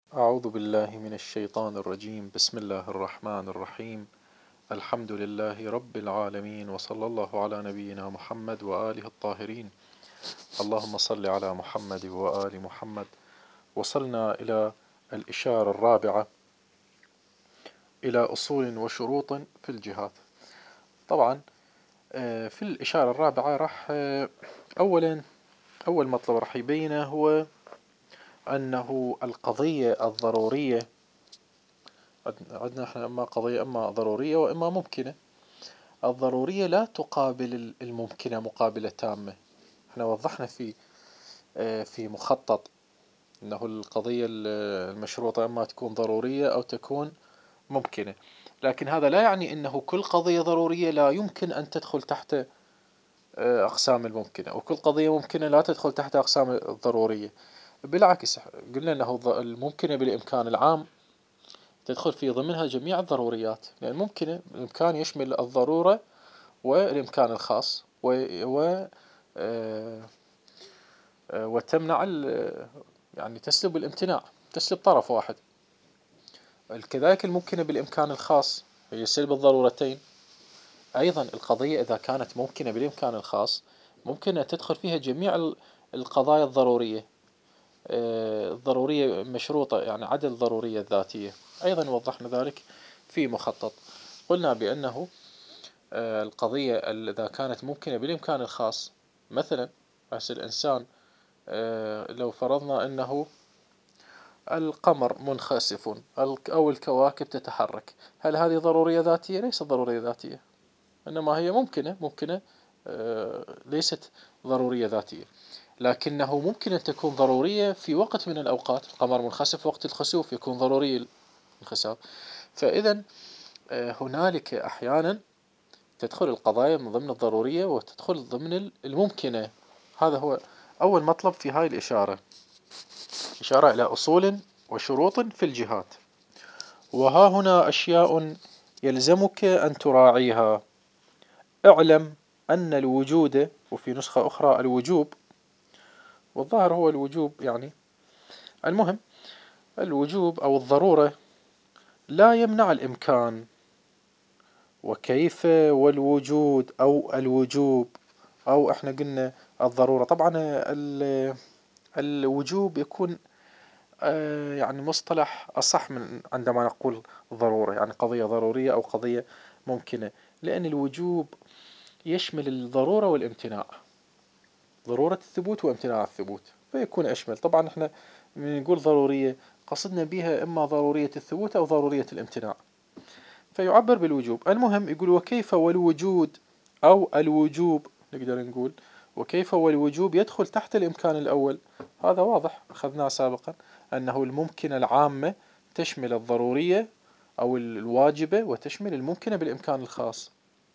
أعوذ بالله من الشيطان الرجيم. بسم الله الرحمن الرحيم. الحمد لله رب العالمين، وصلى الله على نبينا محمد وآله الطاهرين. اللهم صل على محمد وآل محمد. وصلنا إلى الإشارة الرابعة، إلى أصول وشروط في الجهات. طبعا في الإشارة الرابعة راح أول مطلب راح يبينه هو أنه القضية الضرورية، عندنا احنا إما قضية إما ضرورية وإما ممكنة. الضرورية لا تقابل الممكنة مقابلة تامة. احنا وضحنا في مخطط أنه القضية المشروطة إما تكون ضرورية أو تكون ممكنة، لكن هذا لا يعني أنه كل قضية ضرورية لا يمكن أن تدخل تحت أقسام الممكنة، وكل قضية ممكنة لا تدخل تحت أقسام الضرورية. بالعكس، قلنا أنه الممكنة بالإمكان العام تدخل في ضمنها جميع الضروريات، لأن ممكنة الإمكان يشمل الضرورة والإمكان الخاص آه، وتمنع يعني تسلب الامتناع، تسلب طرف واحد. كذلك الممكنة بالإمكان الخاص هي سلب الضرورتين. أيضا القضية إذا كانت ممكنة بالإمكان الخاص ممكن أن تدخل فيها جميع القضايا الضرورية. الضرورية مشروطة، يعني عدا الضرورية الذاتية. أيضا وضحنا ذلك في مخطط. قلنا بأنه القضية إذا كانت ممكنة بالإمكان الخاص، مثلا بس الإنسان لو فرضنا أنه القمر منخسف أو الكواكب تتحرك، هل هذه ضرورية ذاتية؟ ليست ضرورية ذاتية، إنما هي ممكنة ليست ضرورية ذاتية، لكنه ممكن أن تكون ضرورية في وقت من الأوقات. القمر منخسف وقت الخسوف يكون ضروري الانخساف. فإذا هنالك أحيانا تدخل القضايا من ضمن الضرورية وتدخل ضمن الممكنة. هذا هو أول مطلب في هاي الإشارة، إشارة إلى أصول وشروط في الجهات. وها هنا أشياء يلزمك أن تراعيها. اعلم أن الوجود، وفي نسخة أخرى الوجوب، والظاهر هو الوجوب يعني، المهم الوجوب أو الضرورة لا يمنع الإمكان. وكيف والوجود أو الوجوب، أو احنا قلنا الضرورة. طبعا الوجوب يكون يعني مصطلح أصح من عندما نقول ضرورة، يعني قضية ضرورية أو قضية ممكنة، لأن الوجوب يشمل الضرورة والامتناع، ضرورة الثبوت وامتناع الثبوت، فيكون أشمل. طبعا احنا من نقول ضرورية قصدنا بها إما ضرورية الثبوت أو ضرورية الامتناع، فيعبر بالوجوب. المهم يقول وكيف والوجود أو الوجوب، نقدر نقول وكيف والوجوب يدخل تحت الإمكان الأول. هذا واضح أخذناه سابقا، أنه الممكنة العامة تشمل الضرورية أو الواجبة وتشمل الممكنة بالإمكان الخاص.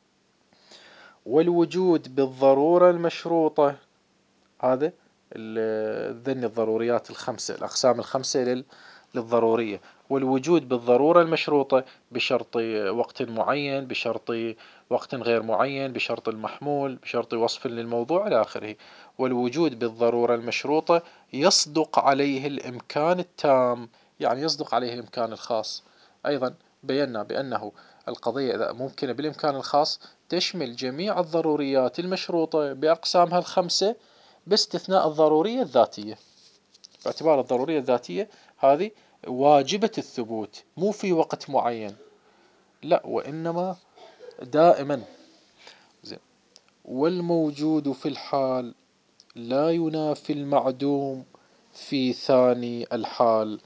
والوجود بالضرورة المشروطة، هذا ذن الضروريات الخمسة، الأقسام الخمسة للضرورية. والوجود بالضرورة المشروطة بشرط وقت معين، بشرط وقت غير معين، بشرط المحمول، بشرط وصف للموضوع إلى آخره. والوجود بالضرورة المشروطة يصدق عليه الإمكان التام، يعني يصدق عليه الإمكان الخاص. أيضا بينا بأنه القضية إذا ممكنة بالإمكان الخاص تشمل جميع الضروريات المشروطة بأقسامها الخمسة باستثناء الضرورية الذاتية، باعتبار الضرورية الذاتية هذه واجبة الثبوت، مو في وقت معين، لا وإنما دائما. زين. والموجود في الحال لا ينافي المعدوم في ثاني الحال.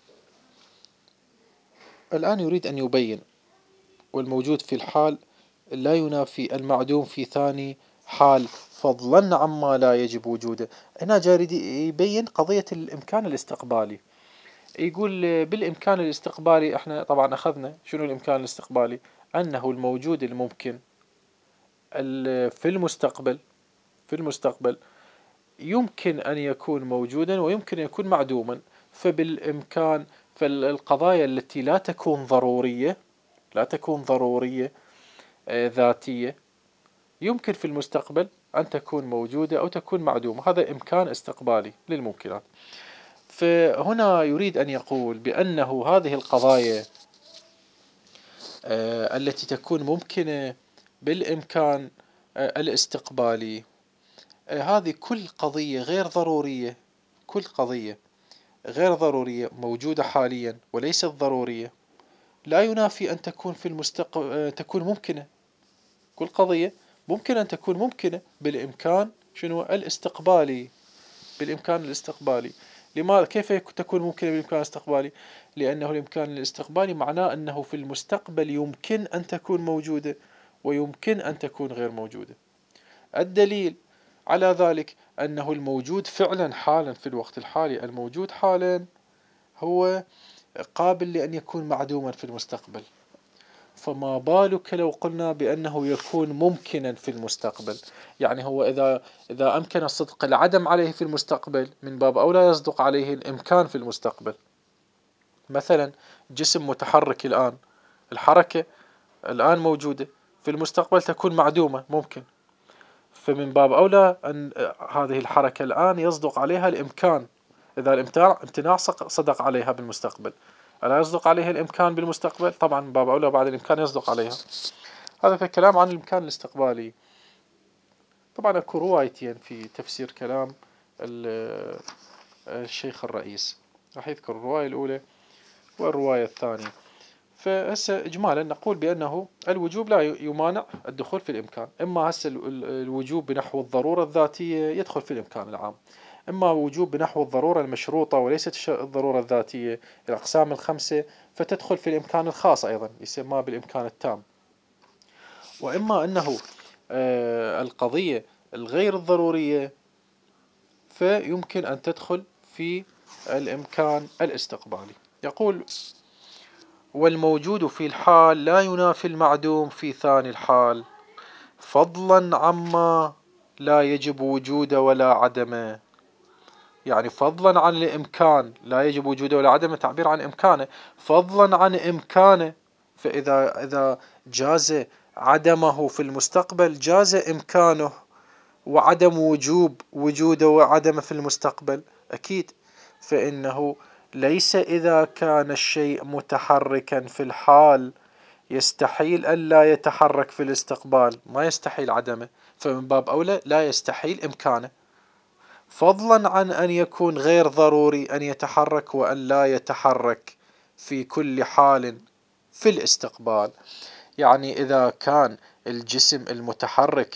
الآن يريد أن يبين والموجود في الحال لا ينافي المعدوم في ثاني حال، فضلا عما لا يجب وجوده. هنا جاري يبين قضية الإمكان الاستقبالي. يقول بالإمكان الاستقبالي، احنا طبعا أخذنا شنو الإمكان الاستقبالي، أنه الموجود الممكن في المستقبل، في المستقبل يمكن أن يكون موجودا ويمكن أن يكون معدوما. فبالإمكان، فالقضايا التي لا تكون ضرورية، لا تكون ضرورية ذاتية، يمكن في المستقبل أن تكون موجودة أو تكون معدومة. هذا إمكان استقبالي للممكنات. فهنا يريد أن يقول بأنه هذه القضايا التي تكون ممكنة بالإمكان الاستقبالي، هذه كل قضية غير ضرورية، كل قضية غير ضرورية موجودة حاليا وليست ضرورية، لا ينافي أن تكون في المستقبل تكون ممكنة. كل قضية ممكن أن تكون ممكنة بالإمكان شنو الاستقبالي، بالإمكان الاستقبالي. لماذا؟ كيف تكون ممكنة بالإمكان الاستقبالي؟ لأنه الإمكان الاستقبالي معناه أنه في المستقبل يمكن أن تكون موجودة ويمكن أن تكون غير موجودة. الدليل على ذلك أنه الموجود فعلا حالا في الوقت الحالي، الموجود حالا هو قابل لأن يكون معدوما في المستقبل، فما بالك لو قلنا بأنه يكون ممكنا في المستقبل. يعني هو إذا أمكن صدق العدم عليه في المستقبل، من باب أولى يصدق عليه الإمكان في المستقبل. مثلا جسم متحرك الآن، الحركة الآن موجودة، في المستقبل تكون معدومة ممكن، فمن باب أولى أن هذه الحركة الآن يصدق عليها الإمكان. إذا الامتناع صدق عليها بالمستقبل، ألا يصدق عليه الإمكان بالمستقبل؟ طبعا من باب أولى بعد الإمكان يصدق عليها. هذا في الكلام عن الإمكان الاستقبالي. طبعا اكو روايتين في تفسير كلام الشيخ الرئيس، راح يذكر الرواية الأولى والرواية الثانية. فهسه إجمالا نقول بأنه الوجوب لا يمانع الدخول في الإمكان. إما هسه الوجوب بنحو الضرورة الذاتية يدخل في الإمكان العام، إما وجوب بنحو الضرورة المشروطة وليست الضرورة الذاتية، الأقسام الخمسة، فتدخل في الإمكان الخاص أيضا يسمى بالإمكان التام. وإما أنه القضية الغير الضرورية فيمكن أن تدخل في الإمكان الاستقبالي. يقول: والموجود في الحال لا ينافي المعدوم في ثاني الحال، فضلا عما لا يجب وجوده ولا عدمه. يعني فضلا عن الإمكان لا يجب وجوده ولا عدمه، تعبير عن إمكانه، فضلا عن إمكانه. فإذا جاز عدمه في المستقبل جاز إمكانه، وعدم وجوده وعدمه في المستقبل أكيد. فإنه ليس إذا كان الشيء متحركا في الحال يستحيل أن لا يتحرك في الاستقبال، ما يستحيل عدمه، فمن باب أولى لا يستحيل إمكانه، فضلا عن أن يكون غير ضروري أن يتحرك وأن لا يتحرك في كل حال في الاستقبال. يعني إذا كان الجسم المتحرك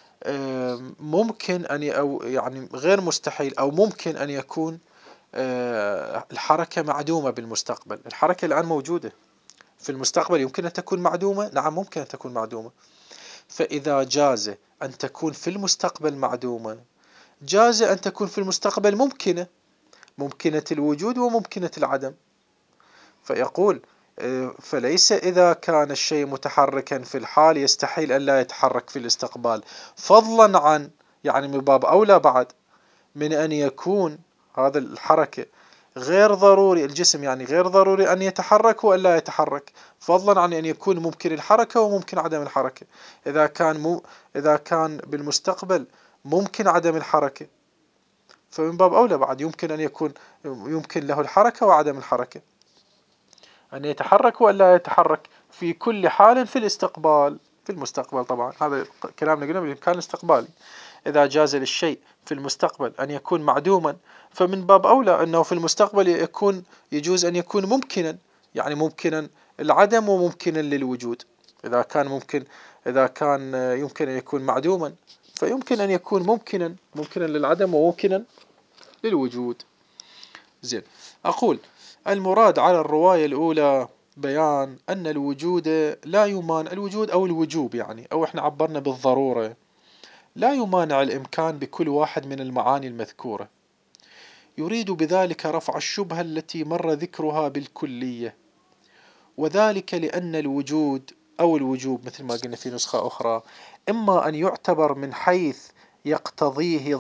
ممكن أن أو يعني غير مستحيل أو ممكن أن يكون الحركة معدومة بالمستقبل، الحركة الآن موجودة، في المستقبل يمكن أن تكون معدومة، نعم ممكن أن تكون معدومة. فإذا جاز أن تكون في المستقبل معدومة جاز أن تكون في المستقبل ممكنة، ممكنة الوجود وممكنة العدم. فيقول فليس إذا كان الشيء متحركا في الحال يستحيل أن لا يتحرك في الاستقبال، فضلا عن، يعني من باب أولى بعد من أن يكون هذا الحركة غير ضروري، الجسم يعني غير ضروري أن يتحرك وأن لا يتحرك، فضلا عن أن يكون ممكن الحركة وممكن عدم الحركة. إذا كان بالمستقبل ممكن عدم الحركة، فمن باب أولى بعد يمكن أن يكون يمكن له الحركة وعدم الحركة، أن يتحرك وأن لا يتحرك في كل حال في الاستقبال، في المستقبل. طبعا هذا كلامنا قلنا بالإمكان الاستقبالي. إذا جاز للشيء في المستقبل أن يكون معدوما، فمن باب أولى أنه في المستقبل يجوز أن يكون ممكنا، يعني ممكنا العدم وممكنا للوجود. إذا كان يمكن أن يكون معدوما فيمكن أن يكون ممكنا للعدم وممكنا للوجود. زين، أقول المراد على الرواية الأولى بيان أن الوجود لا يمانع، الوجود أو الوجوب يعني، أو إحنا عبرنا بالضرورة، لا يمانع الإمكان بكل واحد من المعاني المذكورة. يريد بذلك رفع الشبهة التي مر ذكرها بالكلية، وذلك لأن الوجود أو الوجوب مثل ما قلنا في نسخة أخرى إما أن يعتبر من حيث يقتضيه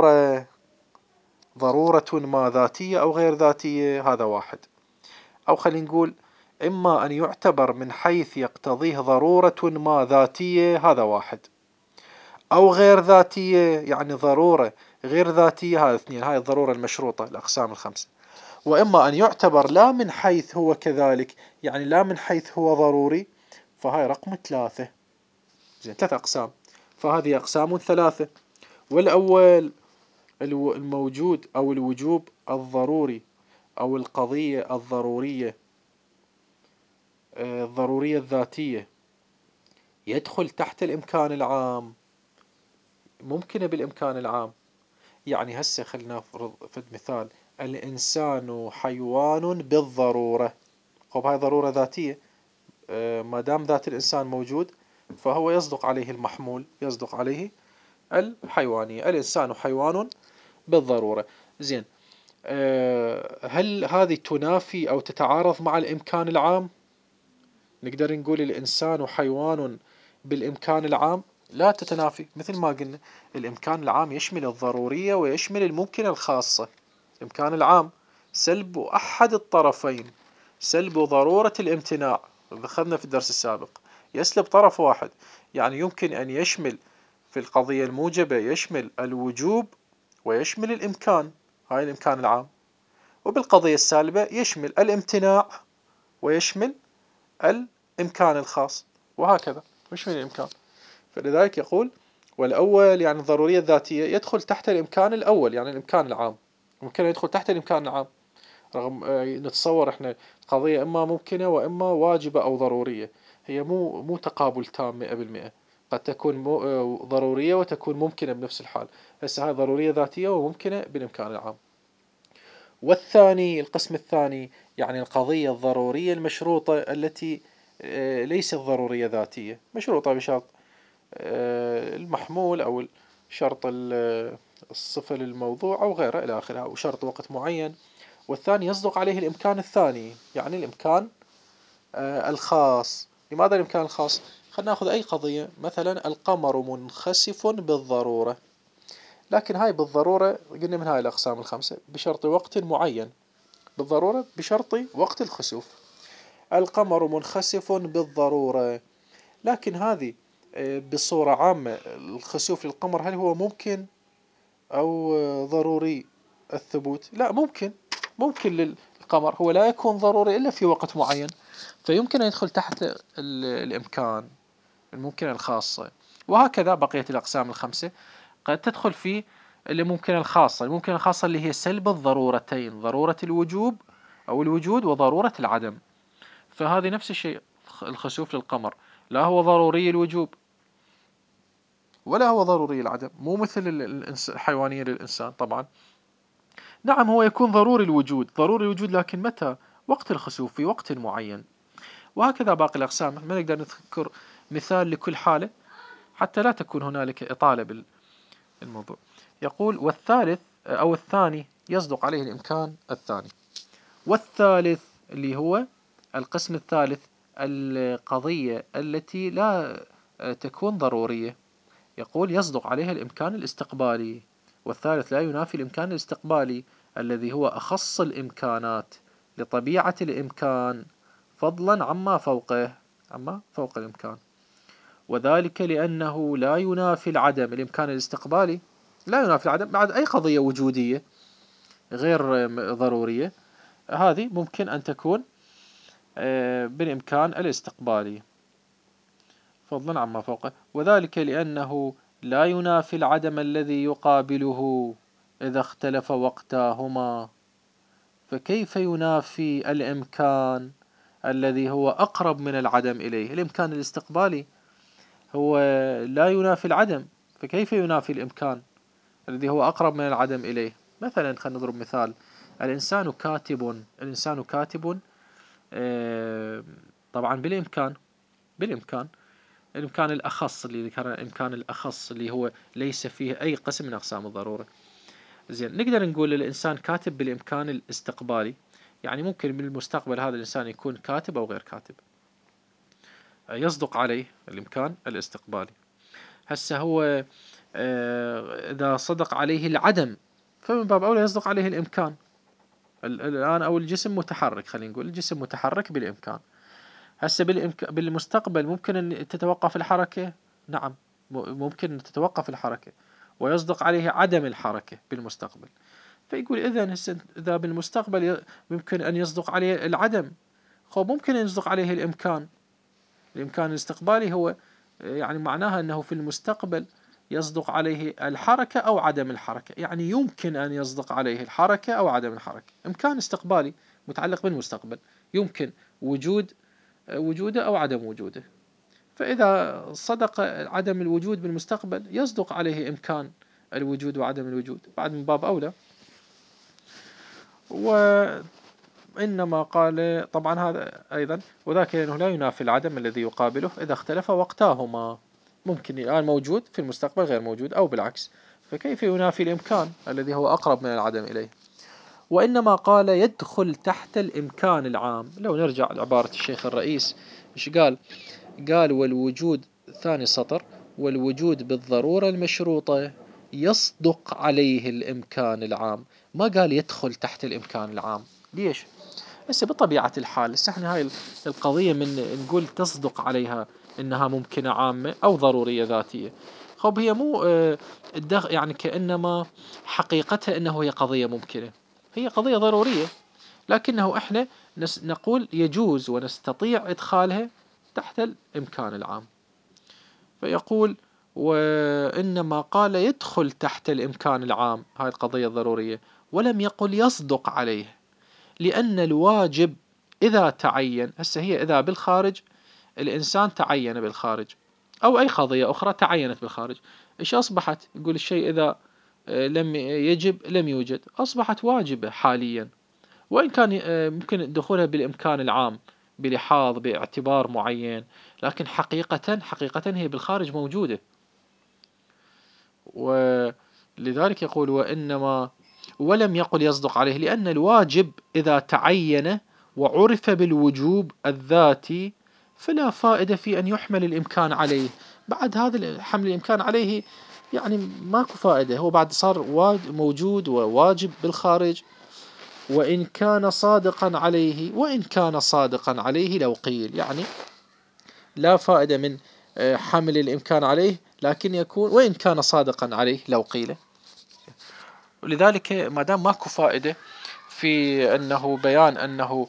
ضرورة ما ذاتية أو غير ذاتية، هذا واحد. أو خلينا نقول إما أن يعتبر من حيث يقتضيه ضرورة ما ذاتية، هذا واحد. أو غير ذاتية، يعني ضرورة غير ذاتية، هذا اثنين، هاي الضرورة المشروطة الأقسام الخمسة. وإما أن يعتبر لا من حيث هو كذلك، يعني لا من حيث هو ضروري، فهاي رقم 3. زين، 3 أقسام، فهذه أقسام 3. والأول الموجود أو الوجوب الضروري، أو القضية الضرورية، الضرورية الذاتية، يدخل تحت الإمكان العام، ممكنة بالإمكان العام. يعني هسه خلينا نفرض فد مثال: الإنسان حيوان بالضرورة. خب هاي ضرورة ذاتية، ما دام ذات الإنسان موجود فهو يصدق عليه المحمول، يصدق عليه الحيوانية. الإنسان حيوان بالضرورة. زين، هل هذه تنافي أو تتعارض مع الإمكان العام؟ نقدر نقول الإنسان حيوان بالإمكان العام؟ لا تتنافي. مثل ما قلنا، الإمكان العام يشمل الضرورية ويشمل الممكنة الخاصة. الإمكان العام سلب أحد الطرفين، سلب ضرورة الامتناع، ذكرنا في الدرس السابق، يسلب طرف واحد. يعني يمكن أن يشمل في القضية الموجبة، يشمل الوجوب ويشمل الإمكان، هاي الإمكان العام. وبالقضية السالبة يشمل الامتناع ويشمل الإمكان الخاص، وهكذا يشمل الإمكان. فلذلك يقول: والأول يعني الضرورية الذاتية يدخل تحت الإمكان الأول، يعني الإمكان العام، ممكن يدخل تحت الإمكان العام. رغم نتصور احنا قضية إما ممكنة وإما واجبة أو ضرورية، هي مو تقابل تام 100%. قد تكون ضرورية وتكون ممكنة بنفس الحال. هسه هاي ضرورية ذاتية وممكنة بالإمكان العام. والثاني، القسم الثاني، يعني القضية الضرورية المشروطة التي ليست ضرورية ذاتية، مشروطة بشرط المحمول أو شرط الصفة للموضوع أو غيره إلى آخره، أو شرط وقت معين. والثاني يصدق عليه الإمكان الثاني، يعني الإمكان الخاص. لماذا الإمكان الخاص؟ خلينا نأخذ أي قضية، مثلا القمر منخسف بالضرورة، لكن هاي بالضرورة قلنا من هاي الأقسام الخمسة بشرط وقت معين، بالضرورة بشرط وقت الخسوف. القمر منخسف بالضرورة، لكن هذه بصورة عامة الخسوف للقمر هل هو ممكن أو ضروري الثبوت؟ لا، ممكن للقمر، هو لا يكون ضروري إلا في وقت معين، فيمكن أن يدخل تحت الإمكان، الممكنة الخاصة. وهكذا بقية الأقسام الخمسة قد تدخل في الممكنة الخاصة. الممكنة الخاصة اللي هي سلب الضرورتين، ضرورة الوجوب أو الوجود وضرورة العدم. فهذه نفس الشيء، الخسوف للقمر لا هو ضروري الوجوب ولا هو ضروري العدم، مو مثل الحيوانية للإنسان طبعا. نعم، هو يكون ضروري الوجود، ضروري الوجود، لكن متى؟ وقت الخسوف، في وقت معين. وهكذا باقي الأقسام، ما نقدر نذكر مثال لكل حالة حتى لا تكون هنالك إطالة بالموضوع. يقول: والثالث أو الثاني يصدق عليه الإمكان الثاني. والثالث اللي هو القسم الثالث، القضية التي لا تكون ضرورية، يقول يصدق عليها الإمكان الاستقبالي. والثالث لا ينافي الإمكان الاستقبالي الذي هو أخص الإمكانات لطبيعة الإمكان فضلا عما فوق الإمكان. وذلك لأنه لا ينافي العدم. الإمكان الاستقبالي لا ينافي العدم بعد أي قضية وجودية غير ضرورية، هذه ممكن أن تكون بالإمكان الاستقبالي فضلا عما فوقه. وذلك لأنه لا ينافي العدم الذي يقابله إذا اختلف وقتاهما، فكيف ينافي الإمكان الذي هو أقرب من العدم إليه؟ الإمكان الاستقبالي هو لا ينافي العدم، فكيف ينافي الإمكان الذي هو أقرب من العدم إليه؟ مثلا خلينا نضرب مثال: الإنسان كاتب طبعا بالإمكان الإمكان الأخص اللي ذكرنا، الإمكان الأخص اللي هو ليس فيه أي قسم من أقسام الضرورة. زين، نقدر نقول الإنسان كاتب بالإمكان الاستقبالي، يعني ممكن بالمستقبل هذا الإنسان يكون كاتب أو غير كاتب، يصدق عليه الإمكان الاستقبالي. هسه هو إذا صدق عليه العدم فمن باب أولى يصدق عليه الإمكان. الآن أو الجسم متحرك، خلينا نقول الجسم متحرك بالإمكان. هسه بالمستقبل ممكن أن تتوقف الحركة؟ نعم، ممكن أن تتوقف الحركة ويصدق عليه عدم الحركة بالمستقبل. فيقول إذا بالمستقبل يمكن أن يصدق عليه العدم، ممكن أن يصدق عليه الإمكان. الإمكان الاستقبالي هو يعني معناها أنه في المستقبل يصدق عليه الحركة أو عدم الحركة، يعني يمكن أن يصدق عليه الحركة أو عدم الحركة. إمكان استقبالي متعلق بالمستقبل، يمكن وجوده أو عدم وجوده. فإذا صدق عدم الوجود بالمستقبل يصدق عليه إمكان الوجود وعدم الوجود بعد من باب أولى. وإنما قال طبعا هذا أيضا وذاك لأنه لا ينافي العدم الذي يقابله إذا اختلف وقتاهما، ممكن الآن موجود في المستقبل غير موجود أو بالعكس، فكيف ينافي الإمكان الذي هو أقرب من العدم إليه. وإنما قال يدخل تحت الإمكان العام. لو نرجع لعبارة الشيخ الرئيس إيش قال والوجود ثاني سطر والوجود بالضرورة المشروطة يصدق عليه الإمكان العام، ما قال يدخل تحت الإمكان العام. ليش؟ هسه بطبيعة الحال احنا هاي القضية من نقول تصدق عليها إنها ممكنة عامة أو ضرورية ذاتية، هي مو يعني كأنما حقيقتها إنه هي قضية ممكنة، هي قضية ضرورية، لكنه احنا نقول يجوز ونستطيع إدخالها تحت الإمكان العام. فيقول وإنما قال يدخل تحت الإمكان العام هاي القضية الضرورية، ولم يقل يصدق عليه، لأن الواجب إذا تعين، هسه هي إذا بالخارج الإنسان تعين بالخارج أو أي قضية أخرى تعينت بالخارج، إيش أصبحت؟ يقول الشيء إذا لم يجب لم يوجد أصبحت واجبة حاليا، وإن كان ممكن دخولها بالإمكان العام بلحاظ باعتبار معين، لكن حقيقة هي بالخارج موجودة. ولذلك يقول وإنما ولم يقل يصدق عليه، لأن الواجب إذا تعين وعرف بالوجوب الذاتي فلا فائدة في أن يحمل الإمكان عليه. بعد هذا حمل الإمكان عليه يعني ماكو فائدة، هو بعد صار موجود وواجب بالخارج. وإن كان صادقا عليه لو قيل، يعني لا فائدة من حمل الإمكان عليه، لكن يكون وإن كان صادقا عليه لو قيل. ولذلك ما دام ماكو فائدة في أنه بيان أنه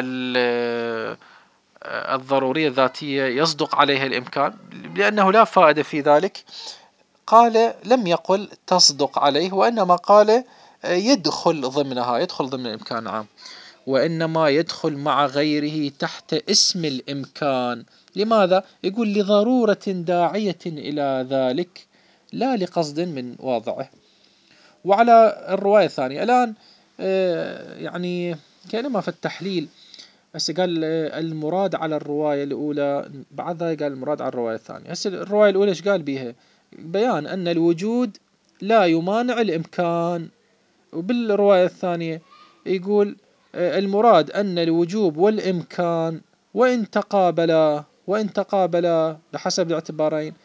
الضرورية الذاتية يصدق عليها الإمكان، لأنه لا فائدة في ذلك، قال لم يقل تصدق عليه، وإنما قال يدخل ضمن الإمكان العام، وإنما يدخل مع غيره تحت اسم الإمكان. لماذا؟ يقول لضرورة داعية إلى ذلك لا لقصد من واضعه. وعلى الرواية الثانية الآن يعني كأنما في التحليل، هسه قال المراد على الرواية الأولى، بعد ذلك قال المراد على الرواية الثانية. هسه الرواية الأولى إيش قال بها؟ بيان أن الوجود لا يمانع الإمكان، وبالرواية الثانية يقول المراد أن الوجوب والإمكان وإن تقابلا بحسب الاعتبارين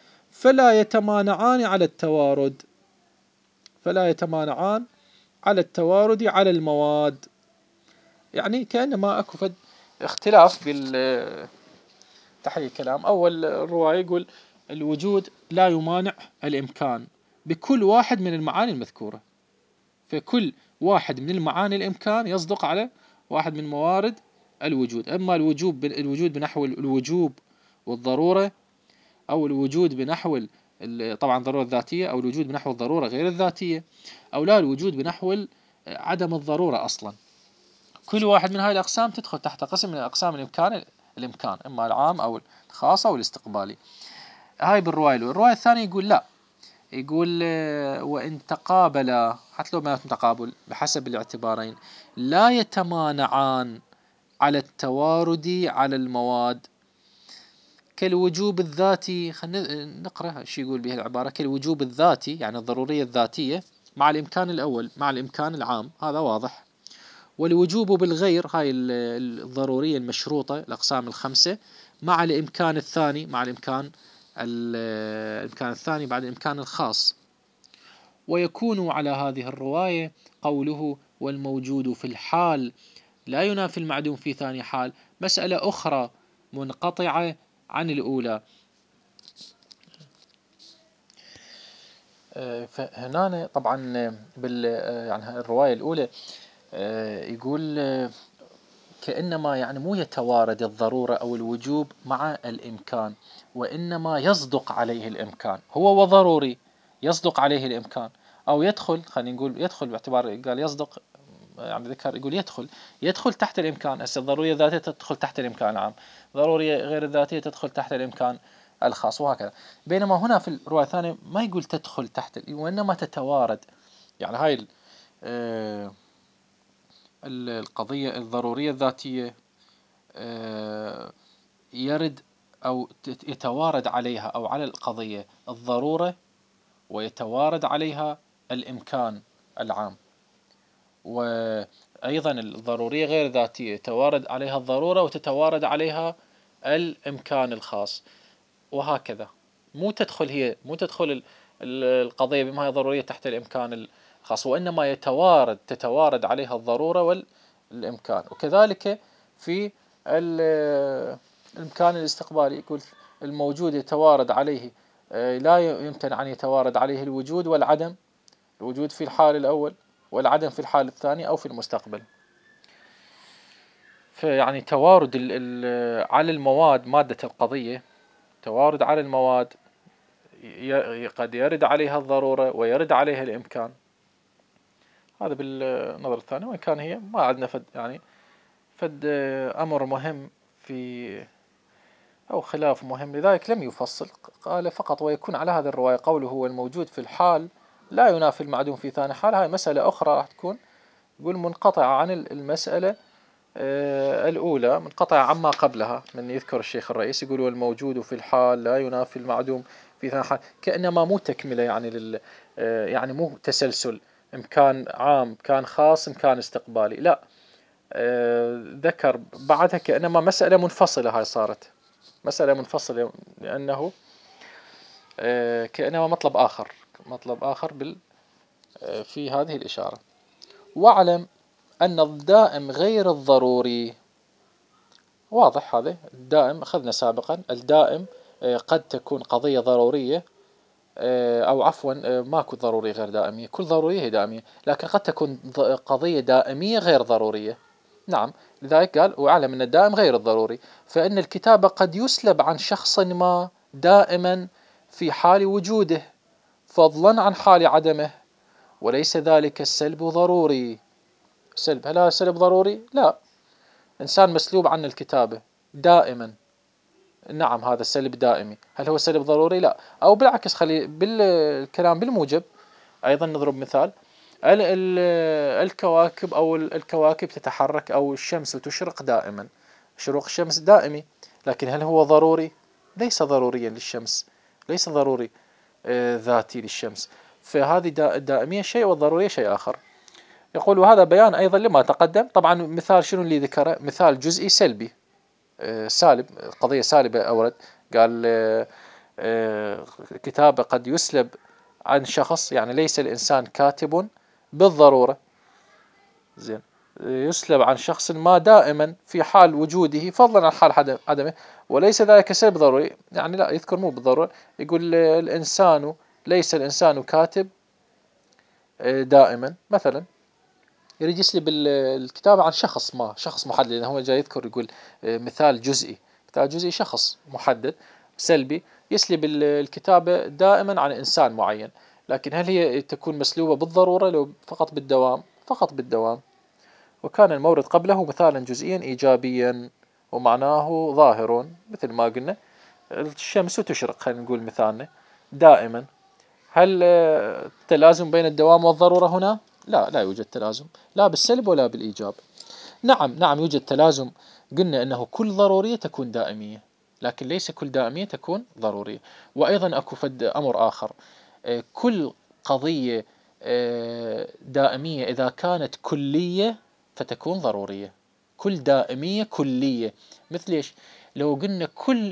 فلا يتمانعان على التوارد على المواد. يعني كأنما أكو فد اختلاف بالتحليل الكلام. أول الرواية يقول الوجود لا يمانع الإمكان بكل واحد من المعاني المذكورة، فكل واحد من المعاني الإمكان يصدق على واحد من موارد الوجود، أما الوجود بنحو الوجوب والضرورة، أو الوجود بنحو طبعا الضرورة الذاتية، أو الوجود بنحو الضرورة غير الذاتية، أو لا الوجود بنحو عدم الضرورة أصلا. كل واحد من هاي الأقسام تدخل تحت قسم من أقسام الإمكان إما العام أو الخاص أو الاستقبالي. هاي بالرواية الأولى. الرواية الثانية يقول لا، يقول وإن تقابلا، حتى لو ما تقابل بحسب الاعتبارين لا يتمانعان على التوارد على المواد، كالوجوب الذاتي. خلينا نقرأ شو يقول به العبارة. كالوجوب الذاتي يعني الضرورية الذاتية مع الإمكان الأول مع الإمكان العام، هذا واضح. والوجوب بالغير هاي الضرورية المشروطة الأقسام الخمسة مع الإمكان الثاني مع الإمكان الثاني بعد الإمكان الخاص. ويكون على هذه الرواية قوله والموجود في الحال لا ينافي المعدوم في ثاني حال مسألة أخرى منقطعة عن الأولى. فهنا طبعا يعني الرواية الأولى يقول كأنما يعني مو يتوارد الضرورة أو الوجوب مع الإمكان، وإنما يصدق عليه الإمكان، هو وضروري يصدق عليه الإمكان، أو يدخل، خلينا نقول يدخل باعتبار قال يصدق يعني ذكر يقول يدخل تحت الإمكان. هسه الضرورية الذاتية تدخل تحت الإمكان العام، ضرورية غير الذاتية تدخل تحت الإمكان الخاص، وهكذا. بينما هنا في الرواية الثانية ما يقول تدخل تحت، وإنما تتوارد. يعني هاي القضية الضرورية الذاتية يرد أو يتوارد عليها أو على القضية الضرورة، ويتوارد عليها الإمكان العام. وأيضا الضرورية غير ذاتية يتوارد عليها الضرورة وتتوارد عليها الإمكان الخاص، وهكذا. مو تدخل القضية بما هي ضرورية تحت الإمكان الخاص، وإنما تتوارد عليها الضرورة والإمكان. وكذلك في الإمكان الاستقبالي يقول الموجود يتوارد عليه لا يمكن أن يتوارد عليه الوجود والعدم، الوجود في الحال الأول والعدم في الحال الثاني أو في المستقبل. فيعني توارد على المواد، مادة القضية توارد على المواد قد يرد عليها الضرورة ويرد عليها الإمكان. هذا بالنظر الثاني، وإن كان هي ما عندنا فد أمر مهم في أو خلاف مهم، لذلك لم يفصل، قال فقط ويكون على هذا الرواية قوله هو الموجود في الحال لا ينافي المعدوم في ثاني حال. هاي مسألة أخرى راح تكون يقول منقطعة عن المسألة الأولى، منقطعة عما قبلها. من يذكر الشيخ الرئيس يقول والموجود في الحال لا ينافي المعدوم في ثاني حال، كأنما مو تكملة يعني يعني مو تسلسل، إمكان عام إمكان خاص إمكان استقبالي، لا. ذكر بعدها كأنما مسألة منفصلة، هاي صارت مسألة منفصلة، لأنه كأنما مطلب آخر في هذه الإشارة. واعلم أن الدائم غير الضروري، واضح هذا الدائم أخذنا سابقا، الدائم قد تكون قضية ضرورية أو عفوا ماكو ضرورية غير دائمية، كل ضرورية هي دائمية، لكن قد تكون قضية دائمية غير ضرورية. نعم، لذلك قال واعلم أن الدائم غير الضروري، فإن الكتاب قد يسلب عن شخص ما دائما في حال وجوده فضلا عن حال عدمه، وليس ذلك السلب ضروري. هل هذا سلب ضروري؟ لا. إنسان مسلوب عن الكتابة دائما، نعم هذا سلب دائمي. هل هو سلب ضروري؟ لا. أو بالعكس، خلي بالكلام بالموجب أيضا نضرب مثال، الكواكب أو الكواكب تتحرك أو الشمس تشرق دائما، شروق الشمس دائمي، لكن هل هو ضروري؟ ليس ضروريا للشمس، ليس ضروري ذاتي للشمس. فهذه الدائمية شيء والضرورية شيء آخر. يقول وهذا بيان أيضا لما تقدم. طبعا مثال شنو اللي ذكره؟ مثال جزئي سلبي سالب، قضية سالبة أورد، قال كتابة قد يسلب عن شخص، يعني ليس الإنسان كاتب بالضرورة، زين، يسلب عن شخص ما دائما في حال وجوده فضلا عن حال عدمه، وليس ذلك سلب ضروري. يعني لا يذكر مو بالضرورة، يقول الإنسان ليس الإنسان كاتب دائما مثلا، يريد يسلب الكتابة عن شخص ما، شخص محدد، لأنه هو جاي يذكر يقول مثال جزئي، مثال جزئي شخص محدد سلبي، يسلب الكتابة دائما عن إنسان معين. لكن هل هي تكون مسلوبة بالضرورة لو فقط بالدوام؟ فقط بالدوام. وكان المورد قبله مثالا جزئيا إيجابيا ومعناه ظاهر، مثل ما قلنا الشمس تشرق، خلينا نقول مثالنا دائما. هل تلازم بين الدوام والضرورة هنا؟ لا، لا يوجد تلازم، لا بالسلب ولا بالإيجاب. نعم يوجد تلازم، قلنا أنه كل ضرورية تكون دائمية، لكن ليس كل دائمية تكون ضرورية. وأيضا أكو فد أمر آخر، كل قضية دائمية إذا كانت كلية فتكون ضرورية. كل دائمية كلية، مثل إيش؟ لو قلنا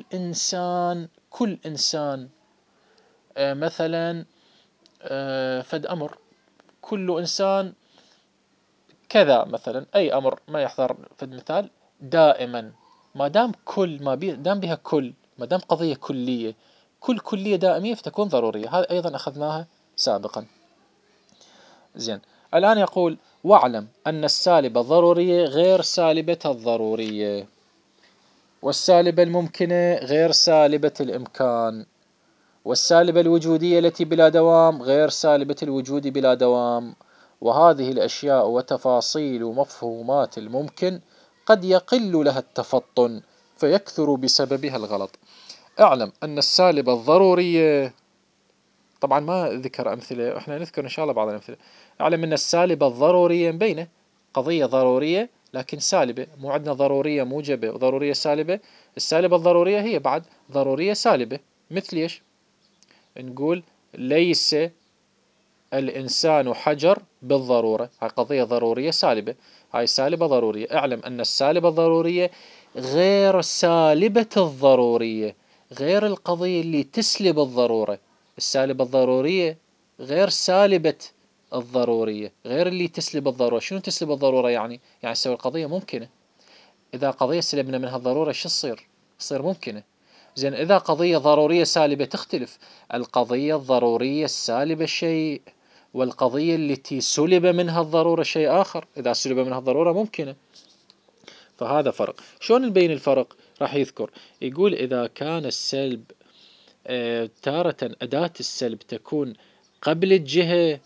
كل إنسان مثلا فد أمر كل إنسان كذا مثلا، أي أمر ما يحضر فد مثال دائما، ما دام كل ما دام بها كل، ما دام قضية كلية، كل كلية دائمية فتكون ضرورية. هذا أيضا أخذناها سابقا. زين، الآن يقول: واعلم أن السالبة الضرورية غير سالبة الضرورية، والسالبة الممكنة غير سالبة الإمكان، والسالبة الوجودية التي بلا دوام غير سالبة الوجود بلا دوام، وهذه الأشياء وتفاصيل ومفهومات الممكن قد يقل لها التفطن فيكثر بسببها الغلط. اعلم أن السالبة الضرورية، طبعا ما ذكر أمثلة، احنا نذكر إن شاء الله بعض الأمثلة. اعلم أن السالبة الضرورية مبينة، قضية ضرورية لكن سالبة، مو عندنا ضرورية موجبة وضرورية سالبة. السالبة الضرورية هي بعد ضرورية سالبة. مثل ايش؟ نقول: ليس الإنسان حجر بالضرورة، هاي قضية ضرورية سالبة، هاي سالبة ضرورية. اعلم أن السالبة الضرورية غير سالبة الضرورية، غير القضية اللي تسلب الضرورة. السالبة الضرورية غير سالبة الضرورية، غير اللي تسلب الضرورة. شنو تسلب الضرورة؟ يعني تسوي القضية ممكنة. إذا قضية سلبنا منها الضرورة شو تصير؟ تصير ممكنة. زين، إذا قضية ضرورية سالبة تختلف. القضية الضرورية السالبة شيء، والقضية التي سلب منها الضرورة شيء آخر. إذا سلب منها الضرورة ممكنة. فهذا فرق. شلون نبين الفرق؟ راح يذكر، يقول: إذا كان السلب تارة أداة السلب تكون قبل الجهة،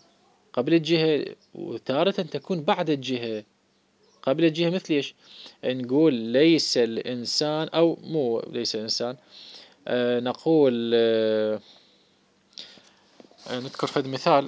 وتارة تكون بعد الجهة. قبل الجهة مثل ايش؟ نقول: ليس الإنسان، أو مو ليس الإنسان، نقول نذكر فد مثال.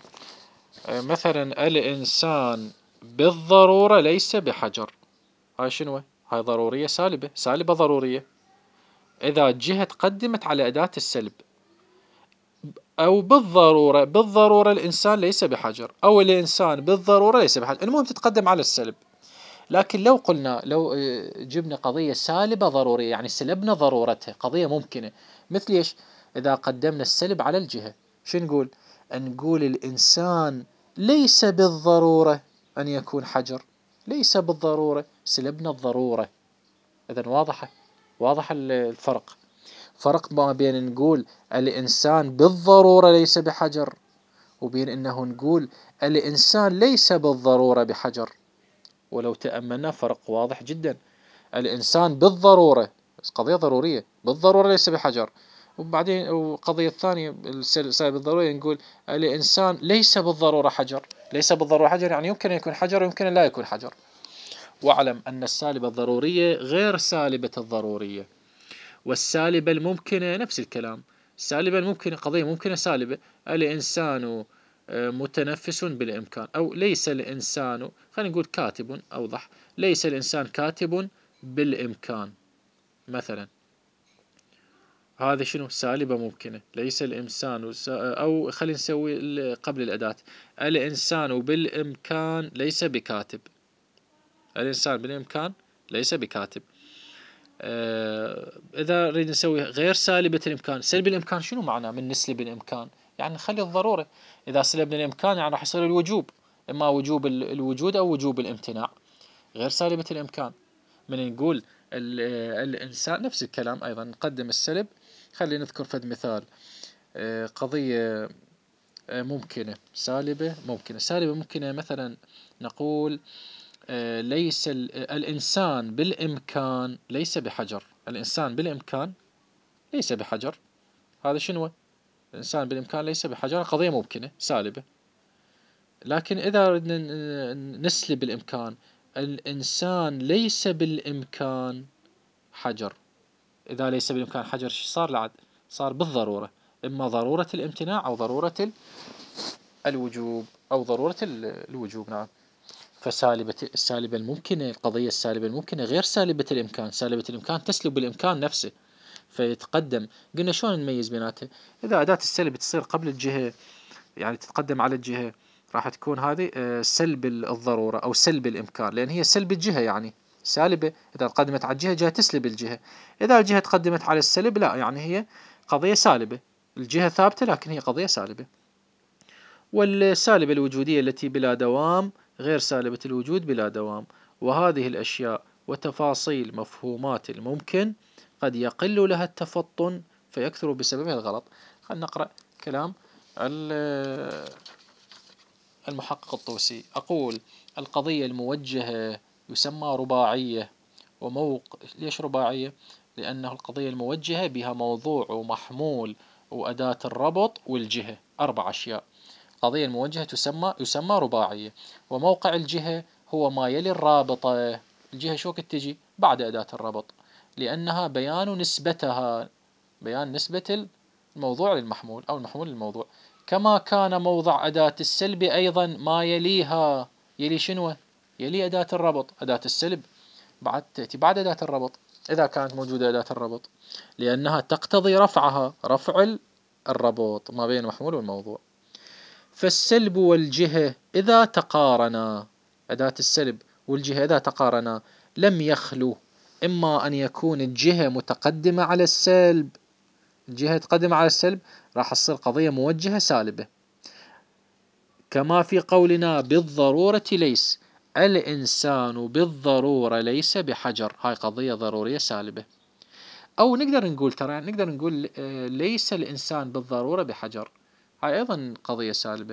مثلا: الإنسان بالضرورة ليس بحجر. هاي شنو؟ هاي ضرورية سالبة، سالبة ضرورية. إذا الجهة تقدمت على أداة السلب، أو بالضرورة الإنسان ليس بحجر، أو الإنسان بالضرورة ليس بحجر، المهم تتقدم على السلب. لكن لو قلنا، لو جبنا قضية سالبة ضرورية، يعني سلبنا ضرورتها، قضية ممكنة. مثل ايش؟ إذا قدمنا السلب على الجهة، شو نقول؟ نقول: الإنسان ليس بالضرورة أن يكون حجر. ليس بالضرورة، سلبنا الضرورة. إذن واضح الفرق. فرق ما بين نقول الإنسان بالضرورة ليس بحجر، وبين أنه نقول الإنسان ليس بالضرورة بحجر. ولو تأملنا فرق واضح جدا. الإنسان بالضرورة، قضية ضرورية، بالضرورة ليس بحجر. وبعدين وقضية الثانية السالب الضروري، نقول الإنسان ليس بالضرورة حجر. ليس بالضرورة حجر يعني يمكن أن يكون حجر ويمكن أن لا يكون حجر. واعلم أن السالبة الضرورية غير سالبة الضرورية، والسالبة الممكنة نفس الكلام. السالبة الممكنة قضية ممكنة سالبة. الإنسان متنفس بالإمكان، أو ليس الإنسان، خلينا نقول كاتب أوضح، ليس الإنسان كاتب بالإمكان مثلا. هذا شنو؟ سالبة ممكنة. ليس الإنسان أو خلينا نسوي قبل الأداة: الإنسان بالإمكان ليس بكاتب. الإنسان بالإمكان ليس بكاتب. إذا نريد نسوي غير سالبة الإمكان، سلب الإمكان شنو معناه من نسلب الإمكان؟ يعني نخلي الضرورة. إذا سلبنا الإمكان يعني راح يصير الوجوب، إما وجوب الوجود أو وجوب الامتناع. غير سالبة الإمكان من نقول الإنسان نفس الكلام أيضا، نقدم السلب. خلينا نذكر فد مثال. قضية ممكنة سالبة ممكنة، سالبة ممكنة مثلا نقول: ليس الإنسان بالإمكان ليس بحجر. الإنسان بالإمكان ليس بحجر. هذا شنو؟ الإنسان بالإمكان ليس بحجر، قضية ممكنة سالبة. لكن إذا ردنا نسلب الإمكان: الإنسان ليس بالإمكان حجر. إذا ليس بالإمكان حجر شو صار العد؟ صار بالضرورة، إما ضرورة الامتناع أو ضرورة الوجوب، أو ضرورة الوجوب. نعم. السالبة الممكنة، القضية السالبة الممكنة غير سالبة الإمكان. سالبة الإمكان تسلب الإمكان نفسه فيتقدم. قلنا شلون نميز بيناتها؟ إذا أداة السلب تصير قبل الجهة، يعني تتقدم على الجهة، راح تكون هذه سلب الضرورة أو سلب الإمكان، لأن هي سلب الجهة يعني سالبة. إذا قدمت على الجهة جهة تسلب الجهة. إذا الجهة تقدمت على السلب لا، يعني هي قضية سالبة. الجهة ثابتة لكن هي قضية سالبة. والسالبة الوجودية التي بلا دوام غير سالبة الوجود بلا دوام، وهذه الأشياء وتفاصيل مفهومات الممكن قد يقل لها التفطن فيكثر بسببها الغلط. خلينا نقرأ كلام المحقق الطوسي، أقول القضية الموجهة يسمى رباعية. ليش رباعية؟ لأنه القضية الموجهة بها موضوع ومحمول وأداة الربط والجهة، 4 أشياء. القضية الموجهة يسمى رباعية. وموقع الجهة هو ما يلي الرابطة. الجهة شو كنت تجي بعد أداة الربط، لأنها بيان نسبة الموضوع للمحمول أو المحمول للموضوع. كما كان موضع أداة السلب أيضا ما يليها. يلي شنو؟ يلي أداة الربط. أداة السلب تأتي بعد أداة الربط إذا كانت موجودة أداة الربط، لأنها تقتضي رفع الربط ما بين المحمول والموضوع. فالسلب والجهة إذا تقارنا، أداة السلب والجهة إذا تقارنا لم يخلو إما أن يكون الجهة متقدمة على السلب. الجهة تقدم على السلب راح تصير قضية موجهة سالبة، كما في قولنا بالضرورة ليس. الإنسان بالضرورة ليس بحجر، هاي قضية ضرورية سالبة. أو نقدر نقول ليس الإنسان بالضرورة بحجر، هاي أيضا قضية سالبة.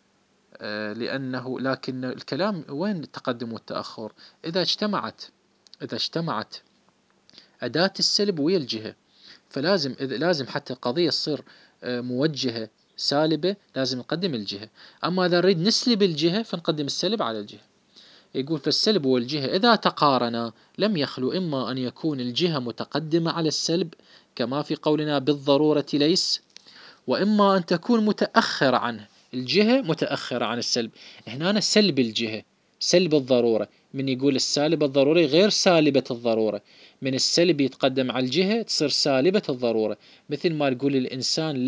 لكن الكلام وين التقدم والتأخر؟ إذا اجتمعت أداة السلب ويا الجهة، لازم حتى القضية تصير موجهة سالبة لازم نقدم الجهة. أما إذا نريد نسلب الجهة فنقدم السلب على الجهة. يقول فالسلب والجهة إذا تقارنا لم يخلو إما أن يكون الجهة متقدمة على السلب كما في قولنا بالضرورة ليس، وإما أن تكون متأخرة عنه. الجهة متأخرة عن السلب. هنا سلب الجهة، سلب الضرورة. من يقول السالب الضروري غير سالبة الضرورة، من السلب يتقدم على الجهة تصير سالبة الضرورة. مثل ما يقول الإنسان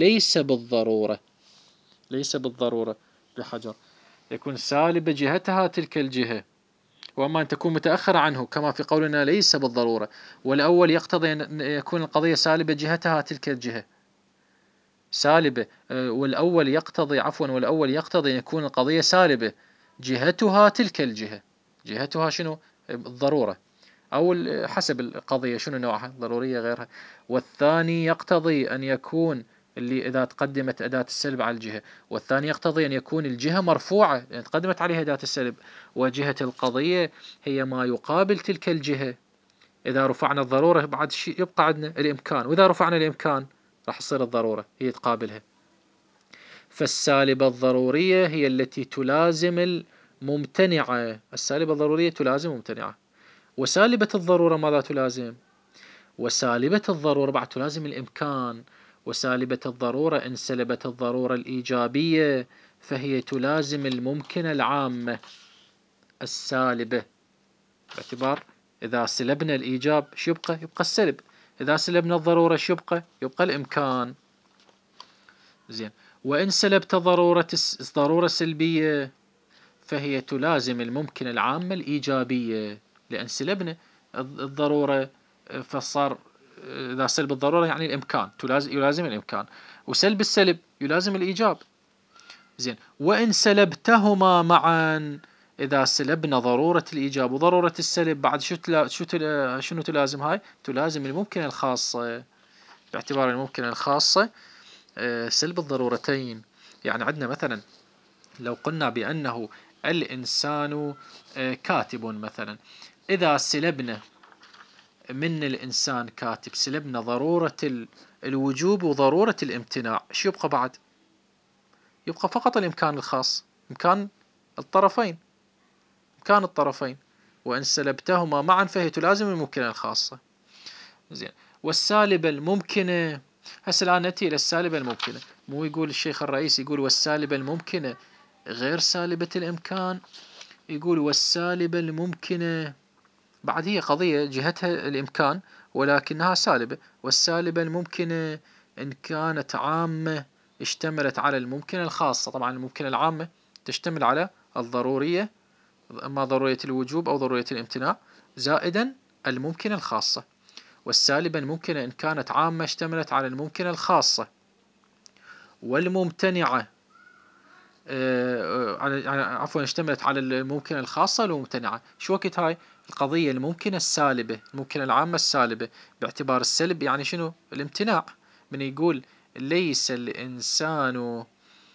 ليس بالضرورة بحجر، يكون سالبة جهتها تلك الجهة. وأما أن تكون متأخرة عنه كما في قولنا ليس بالضرورة. والأول يقتضي أن يكون القضية سالبة جهتها تلك الجهة سالبة. والأول يقتضي أن يكون القضية سالبة جهتها تلك الجهة. جهتها شنو؟ الضرورة، أو حسب القضية شنو نوعها، ضرورية غيرها. والثاني يقتضي أن يكون اللي إذا تقدمت أداة السلب على الجهة، والثاني يقتضي أن يكون الجهة مرفوعة يعني تقدمت عليها أداة السلب، وجهة القضية هي ما يقابل تلك الجهة. إذا رفعنا الضرورة بعد شيء يبقى عندنا الإمكان، وإذا رفعنا الإمكان راح تصير الضرورة هي تقابلها. فالسالبة الضرورية هي التي تلازم الممتنعة. السالبة الضرورية تلازم ممتنعة. وسالبة الضرورة ماذا تلازم؟ وسالبة الضرورة بعد تلازم الإمكان. وسالبة الضرورة إن سلبت الضرورة الإيجابية فهي تلازم الممكنة العامة السالبة. باعتبار إذا سلبنا الإيجاب شو يبقى السلب، إذا سلبنا الضرورة شو يبقى الإمكان. زين. وإن سلبت ضرورة سلبية فهي تلازم الممكن العامة الإيجابية، لأن سلبنا الضرورة فصار إذا سلب الضرورة يعني الإمكان يلازم الإمكان، وسلب السلب يلازم الإيجاب. زين. وإن سلبتهما معا، إذا سلبنا ضرورة الإيجاب وضرورة السلب بعد شنو تلازم؟ هاي تلازم الممكنة الخاصة، باعتبار الممكنة الخاصة سلب الضرورتين. يعني عندنا مثلا لو قلنا بأنه الإنسان كاتب مثلا، إذا سلبنا من الإنسان كاتب سلبنا ضرورة الوجوب وضرورة الامتناع، شو يبقى بعد؟ يبقى فقط الإمكان الخاص، إمكان الطرفين. وإن سلبتهما معا فهي تلازم الممكنة الخاصة. زين. والسالبة الممكنة، هسه الآن نأتي إلى السالبة الممكنة. مو يقول الشيخ الرئيس يقول والسالبة الممكنة غير سالبة الإمكان، يقول والسالبة الممكنة بعد هي قضية جهتها الإمكان ولكنها سالبة. والسالبة الممكنة إن كانت عامة اشتملت على الممكنة الخاصة. طبعا الممكنة العامة تشتمل على الضرورية، أما ضرورية الوجوب أو ضرورية الامتناع زائدا الممكنة الخاصة. والسالبة الممكنة إن كانت عامة اشتملت على الممكنة الخاصة والممتنعة عفوا اشتملت على الممكنة الخاصة والممتنعة. شو وقت هاي القضية الممكنة السالبة، الممكنة العامة السالبة، باعتبار السلب يعني شنو؟ الامتناع. من يقول ليس الإنسان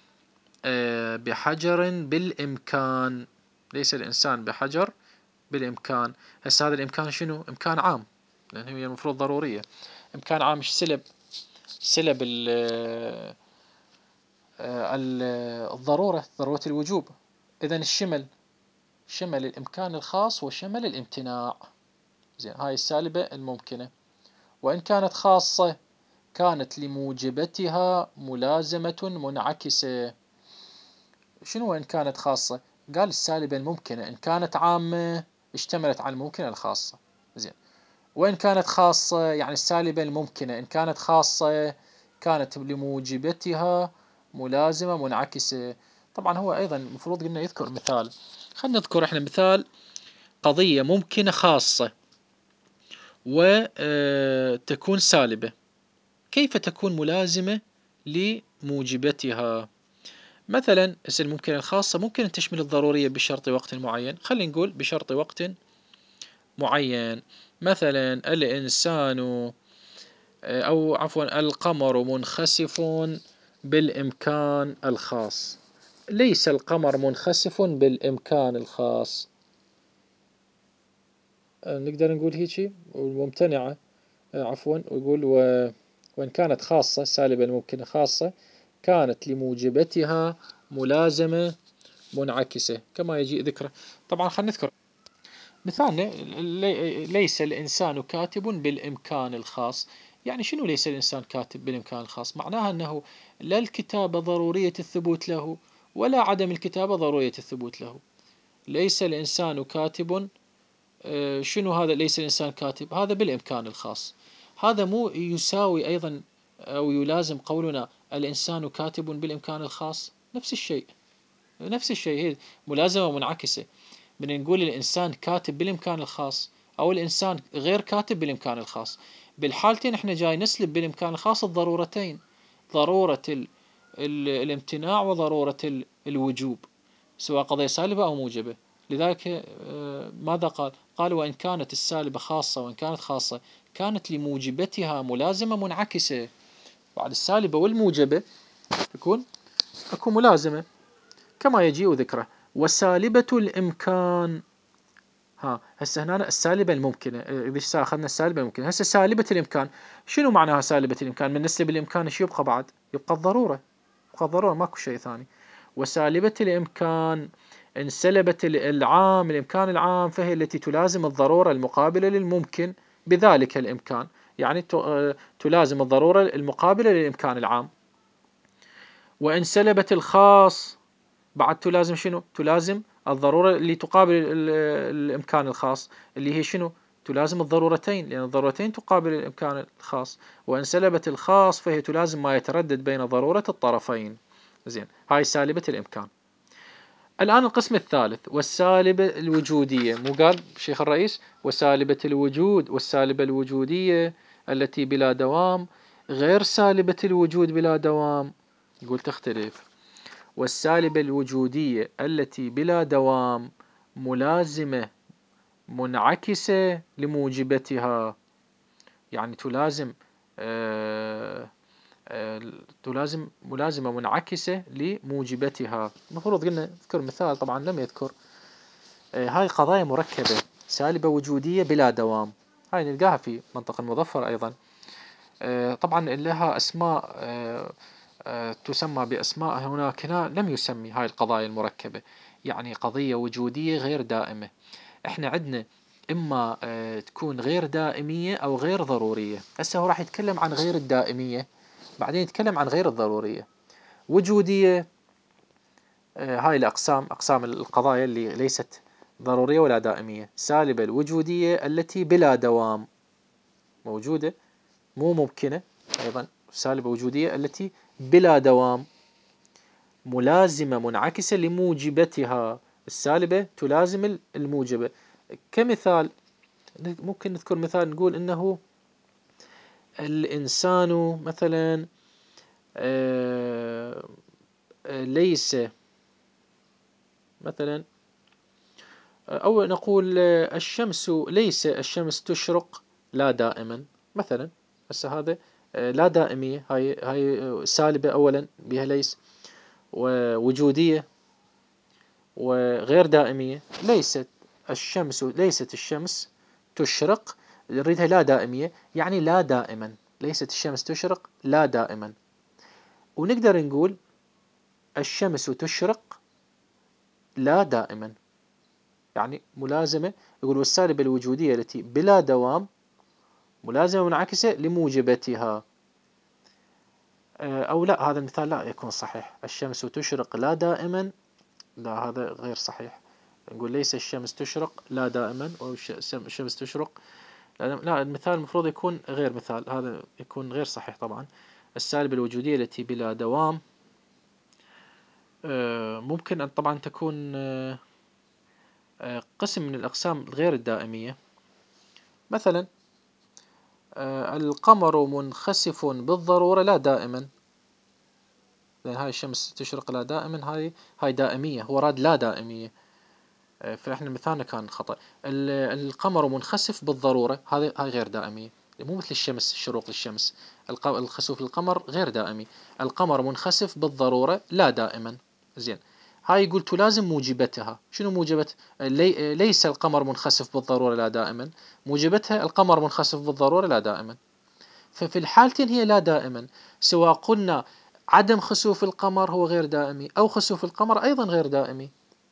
بحجر بالإمكان. ليس الإنسان بحجر بالإمكان. هسه هذا الإمكان شنو؟ إمكان عام، لأن هي المفروض ضرورية. إمكان عام مش سلب الضرورة، ضرورة الوجوب. إذن شمل الإمكان الخاص وشمل الامتناع. زين، هاي السالبة الممكنة. وإن كانت خاصة كانت لموجبتها ملازمة منعكسة. شنو وإن كانت خاصة؟ قال السالبة الممكنة. إن كانت عامة اشتملت على الممكنة الخاصة. زين، وإن كانت خاصة يعني السالبة الممكنة إن كانت خاصة كانت لموجبتها ملازمة منعكسة. طبعا هو أيضا المفروض قلنا يذكر مثال. خلينا نذكر إحنا مثال قضية ممكنة خاصة وتكون سالبة، كيف تكون ملازمة لموجبتها؟ مثلا الممكنة الخاصة ممكن أن تشمل الضرورية بشرط وقت معين. خلينا نقول بشرط وقت معين، مثلا الإنسان أو عفوا القمر منخسف بالإمكان الخاص. ليس القمر منخسف بالإمكان الخاص. نقدر نقول هيك والممتنعة عفوا، ويقول وإن كانت خاصة سالبة الممكنة خاصة كانت لموجبتها ملازمة منعكسة كما يجي ذكره. طبعا خلينا نذكر مثالنا. ليس الإنسان كاتب بالإمكان الخاص. يعني شنو ليس الإنسان كاتب بالإمكان الخاص؟ معناها أنه لا الكتابة ضرورية الثبوت له ولا عدم الكتابة ضرورية الثبوت له. ليس الإنسان كاتب. شنو هذا ليس الإنسان كاتب؟ هذا بالإمكان الخاص. هذا مو يساوي أيضا أو يلازم قولنا الإنسان كاتب بالإمكان الخاص؟ نفس الشيء، نفس الشيء، هي ملازمة منعكسة. بدنا نقول الإنسان كاتب بالإمكان الخاص أو الإنسان غير كاتب بالإمكان الخاص. بالحالتين احنا جاي نسلب بالإمكان الخاص الضرورتين، ضرورة الامتناع وضرورة الوجوب، سواء قضية سالبة أو موجبة. لذلك ماذا قال؟ قال وإن كانت السالبة خاصة وإن كانت خاصة كانت لموجبتها ملازمة منعكسة. بعد السالبة والموجبة تكون أكو ملازمة كما يجيء ذكره. وسالبة الإمكان. هسه هنا السالبة الممكنة، إذا أخذنا السالبة الممكنة هسه سالبة الإمكان. شنو معناها سالبة الإمكان؟ من نسلب الإمكان شو يبقى بعد؟ يبقى الضرورة، يبقى الضرورة، ماكو شيء ثاني. وسالبة الإمكان إن سلبت العام الإمكان العام فهي التي تلازم الضرورة المقابلة للممكن بذلك الإمكان. يعني تلازم الضرورة المقابلة للإمكان العام. وإن سلبت الخاص بعد تلازم شنو؟ تلازم الضرورة اللي تقابل الإمكان الخاص، اللي هي شنو؟ تلازم الضرورتين، لأن الضرورتين تقابل الإمكان الخاص. وإن سلبت الخاص فهي تلازم ما يتردد بين ضرورة الطرفين. زين، هاي سالبة الإمكان. الآن القسم الثالث والسالبة الوجودية. مو قال شيخ الرئيس وسالبة الوجود والسالبة الوجودية التي بلا دوام غير سالبة الوجود بلا دوام؟ يقول تختلف. والسالبة الوجودية التي بلا دوام ملازمة منعكسة لموجبتها. يعني تلازم ملازمة منعكسة لموجبتها. المفروض قلنا نذكر مثال، طبعا لم يذكر. هاي قضايا مركبة، سالبة وجودية بلا دوام، هاي نلقاها في منطق المظفر أيضا. طبعا لها أسماء تسمى بأسماء هناك، هنا لم يسمي هاي القضايا المركبة. يعني قضية وجودية غير دائمة. احنا عندنا إما تكون غير دائمية أو غير ضرورية. هسه هو راح يتكلم عن غير الدائمية، بعدين يتكلم عن غير الضرورية. وجودية هاي الأقسام، أقسام القضايا اللي ليست ضرورية ولا دائمية. سالبة الوجودية التي بلا دوام، موجودة مو ممكنة. أيضا سالبة وجودية التي بلا دوام ملازمة منعكسة لموجبتها. السالبة تلازم الموجبة. كمثال ممكن نذكر مثال نقول إنه الإنسان مثلا ليس مثلا، أو نقول ليس الشمس تشرق لا دائما مثلا. بس هذا لا دائمية، هاي سالبة أولا بها ليس. ووجودية وغير دائمية. ليست الشمس تشرق، نريدها لا دائمية، يعني لا دائما. ليست الشمس تشرق لا دائما. ونقدر نقول الشمس تشرق لا دائما، يعني ملازمة. يقول والسالبة الوجودية التي بلا دوام ملازمة منعكسة لموجبتها. أو لا، هذا المثال لا يكون صحيح. الشمس تشرق لا دائما، لا هذا غير صحيح. نقول ليس الشمس تشرق لا دائما، أو الشمس تشرق لا، المثال المفروض يكون غير مثال، هذا يكون غير صحيح طبعا. السالبة الوجودية التي بلا دوام ممكن أن طبعا تكون قسم من الأقسام غير الدائمية. مثلا القمر منخسف بالضرورة لا دائما، لأن هاي الشمس تشرق لا دائما، هاي دائمية، هو راد لا دائمية، فإحنا مثالنا كان خطأ. القمر منخسف بالضرورة، هاي غير دائمية، مو مثل الشمس، شروق الشمس. الخسوف القمر غير دائمي. القمر منخسف بالضرورة لا دائما. زين، هاي قلت لازم موجبتها. شنو موجبة ليس القمر منخسف بالضرورة لا دائما؟ موجبتها القمر منخسف بالضرورة لا دائما. ففي الحالتين هي لا دائما، سواء قلنا عدم خسوف القمر هو غير دائمي أو خسوف القمر أيضا غير دائمي.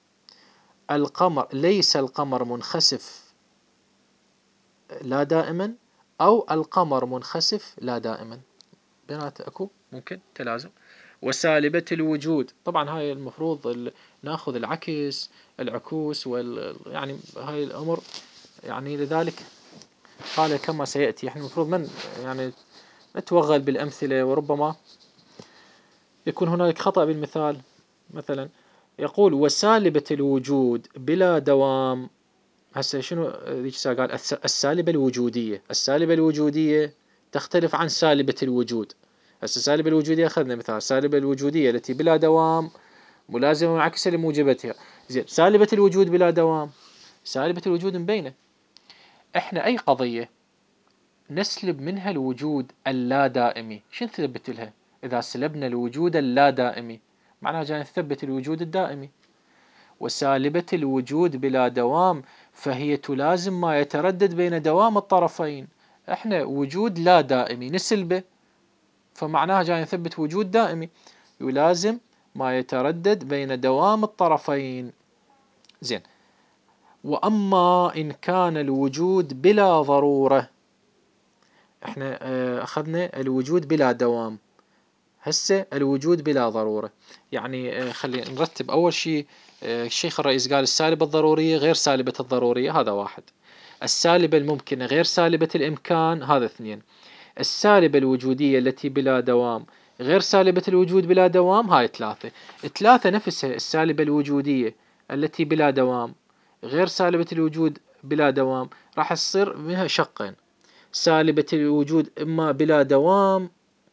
ليس القمر منخسف لا دائما، أو القمر منخسف لا دائما، بينات أكو ممكن تلازم. وسالبة الوجود، طبعا هاي المفروض ناخذ العكوس يعني هاي الأمر، يعني لذلك قال كما سيأتي. احنا المفروض يعني نتوغل بالأمثلة، وربما يكون هنالك خطأ بالمثال. مثلا يقول وسالبة الوجود بلا دوام. هسه شنو ذيك الساعة قال السالبة الوجودية تختلف عن سالبة الوجود. هسه السالبة الوجودية أخذنا مثال، السالبة الوجودية التي بلا دوام ملازمة منعكسة لموجبتها. زين، سالبة الوجود بلا دوام، سالبة الوجود مبينة. احنا أي قضية نسلب منها الوجود اللا دائمي، شو نثبت لها؟ إذا سلبنا الوجود اللا دائمي معناها جاي نثبت الوجود الدائمي. وسالبة الوجود بلا دوام فهي تلازم ما يتردد بين دوام الطرفين. احنا وجود لا دائمي نسلبه، فمعناها جاي نثبت وجود دائمي يلازم ما يتردد بين دوام الطرفين. زين، وأما إن كان الوجود بلا ضرورة، احنا أخذنا الوجود بلا دوام، هسه الوجود بلا ضرورة. يعني خلينا نرتب. أول شيء الشيخ الرئيس قال السالبة الضرورية غير سالبة الضرورية، هذا واحد. السالبة الممكنة غير سالبة الإمكان، هذا اثنين. السالبة الوجودية التي بلا دوام غير سالبة الوجود بلا دوام، هاي ثلاثة نفسها. السالبة الوجودية التي بلا دوام غير سالبة الوجود بلا دوام راح تصير منها شقين. سالبة الوجود إما بلا دوام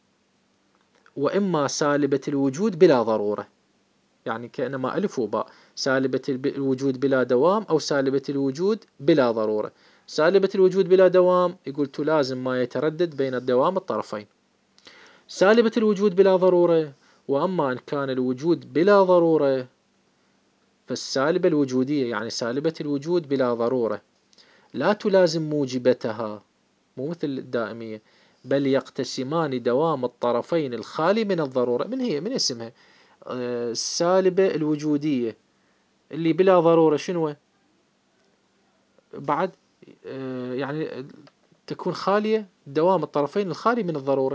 وإما سالبة الوجود بلا ضرورة، يعني كأنما ألف وباء. سالبة الوجود بلا دوام أو سالبة الوجود بلا ضرورة. سالبة الوجود بلا دوام يقول تلازم ما يتردد بين الدوام الطرفين. سالبة الوجود بلا ضرورة، وأما إن كان الوجود بلا ضرورة فالسالبة الوجودية يعني سالبة الوجود بلا ضرورة لا تلازم موجبتها، مو مثل الدائمية، بل يقتسمان دوام الطرفين الخالي من الضرورة. من اسمها السالبة الوجودية اللي بلا ضرورة شنو بعد؟ يعني تكون خالية، دوام الطرفين الخالي من الضرورة.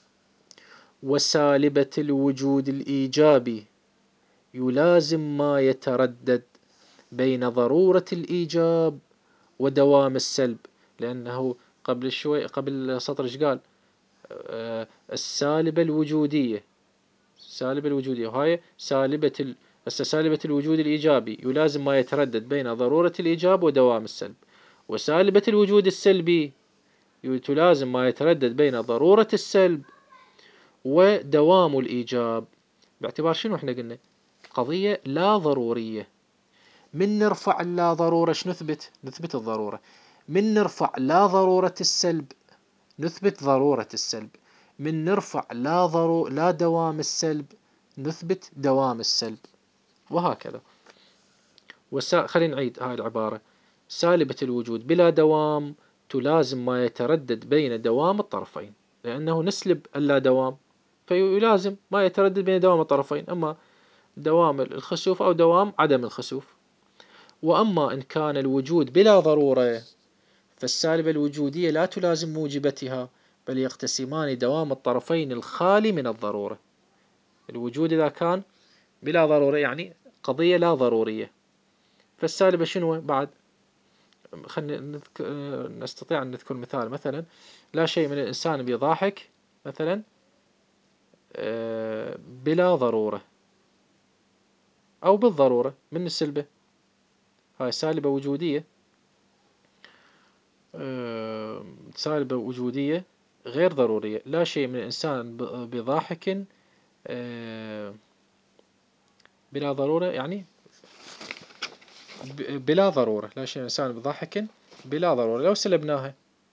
وسالبة الوجود الإيجابي يلازم ما يتردد بين ضرورة الإيجاب ودوام السلب، لأنه قبل سطر ايش قال؟ السالبة الوجودية، وهاي سالبة الوجود الإيجابي يلازم ما يتردد بين ضرورة الإيجاب ودوام السلب. وسالبة الوجود السلبي تلازم ما يتردد بين ضرورة السلب ودوام الإيجاب. باعتبار شنو احنا قلنا؟ قضية لا ضرورية. من نرفع اللا ضرورة شو نثبت الضرورة. من نرفع لا ضرورة السلب نثبت ضرورة السلب. من نرفع لا دوام السلب نثبت دوام السلب، وهكذا. خلينا نعيد هاي العبارة: سالبة الوجود بلا دوام تلازم ما يتردد بين دوام الطرفين، لأنه نسلب اللا دوام فيلازم ما يتردد بين دوام الطرفين، أما دوام الخسوف أو دوام عدم الخسوف. وأما إن كان الوجود بلا ضرورة فالسالبة الوجودية لا تلازم موجبتها، بل يقتسمان دوام الطرفين الخالي من الضرورة. الوجود إذا كان بلا ضرورة يعني قضية لا ضرورية، فالسالبة شنو بعد؟ خلينا نستطيع أن نذكر مثال، مثلا لا شيء من الإنسان بيضاحك مثلا بلا ضرورة أو بالضرورة من السلبة، هاي سالبة وجودية. سالبة وجودية غير ضرورية: لا شيء من الإنسان بضاحك بلا ضرورة، يعني بلا ضرورة، لا شيء من الإنسان بضاحك بلا ضرورة. لو سلبناها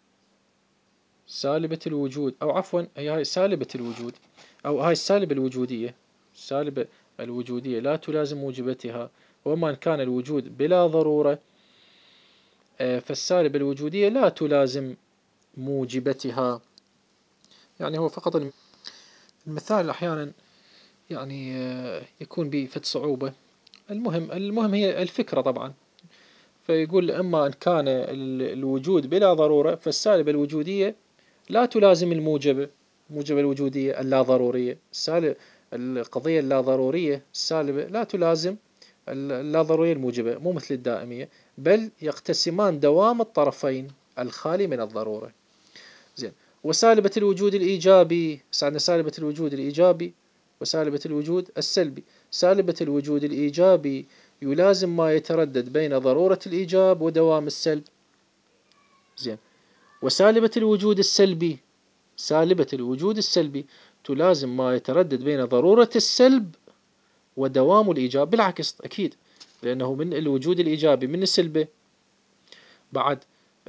سالبة الوجود، أو عفوا هاي سالبة الوجود، أو هاي السالبة الوجودية، السالبة الوجودية لا تلازم موجبتها. وما إن كان الوجود بلا ضرورة فالسالبة الوجودية لا تلازم موجبتها. يعني هو فقط المثال أحيانا يعني يكون به فد صعوبة. المهم هي الفكرة طبعا. فيقول: أما إن كان الوجود بلا ضرورة فالسالبة الوجودية لا تلازم الموجبة، موجبة الوجودية اللا ضرورية. القضية اللا ضرورية السالبة لا تلازم اللا ضرورية الموجبة، مو مثل الدائمية، بل يقتسمان دوام الطرفين الخالي من الضرورة. زين. وسالبة الوجود الإيجابي، عندنا سالبة الوجود الإيجابي وسالبة الوجود السلبي. سالبة الوجود الإيجابي يلازم ما يتردد بين ضرورة الإيجاب ودوام السلب. زين. وسالبة الوجود السلبي، سالبة الوجود السلبي تلازم ما يتردد بين ضرورة السلب ودوام الإيجاب. بالعكس أكيد، لأنه من الوجود الإيجابي من السلبة بعد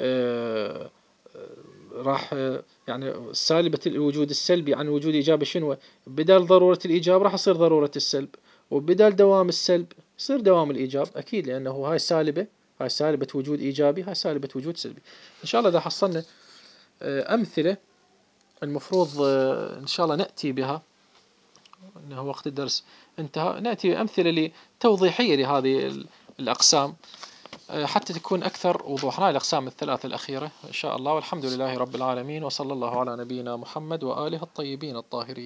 راح يعني سالبة الوجود السلبي عن الوجود الإيجابي شنو؟ بدال ضرورة الإيجاب راح يصير ضرورة السلب، وبدال دوام السلب يصير دوام الإيجاب أكيد، لأنه هاي سالبة، هاي سالبة وجود إيجابي، هاي سالبة وجود سلبي. إن شاء الله إذا حصلنا أمثلة المفروض إن شاء الله نأتي بها، إنه وقت الدرس انتهى، نأتي بأمثلة توضيحية لهذه الأقسام حتى تكون أكثر وضوحا. الأقسام الثلاثة الأخيرة إن شاء الله. والحمد لله رب العالمين، وصلى الله على نبينا محمد وآله الطيبين الطاهرين.